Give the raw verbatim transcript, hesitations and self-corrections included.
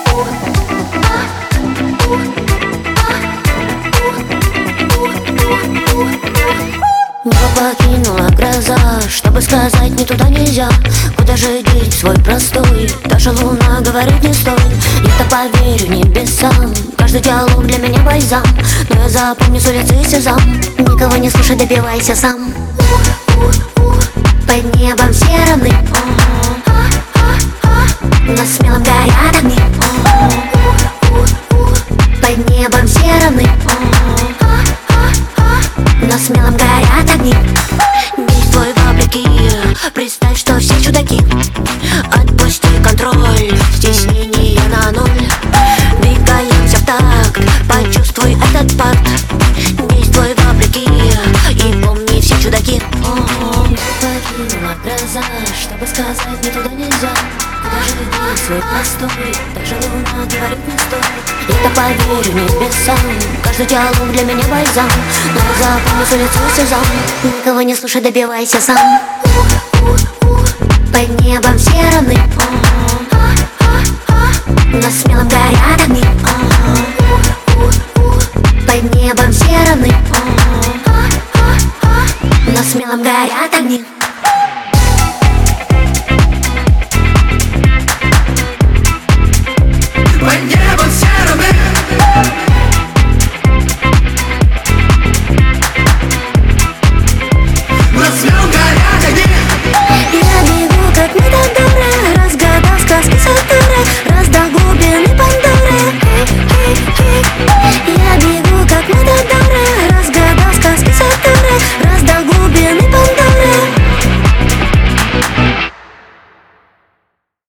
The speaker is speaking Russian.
Небо покинула гроза, чтобы сказать ни туда нельзя. Куда же деть свой простой? Даже луна говорит не стой. Я-то поверю небесам, каждый диалог для меня бальзам. Но я запомню с улицы сезам. Никого не слушай, добивайся сам. Под небом все равны, но смелым горят огни. Под небом все равны, но смелым горят огни. Действуй вопреки, представь, что все чудаки. Отпусти контроль, стеснение на ноль. Двигаемся в такт, почувствуй этот пакт. Действуй вопреки и помни, все чудаки. Покинула гроза, чтобы сказать ни туда нельзя. Куда же деть свой простой? Даже луна говорит не стой. Я-то поверю небесам, каждый диалог для меня бальзам. Но я запомню с улицы сезам. Никого не слушай, добивайся сам. Под небом все равны,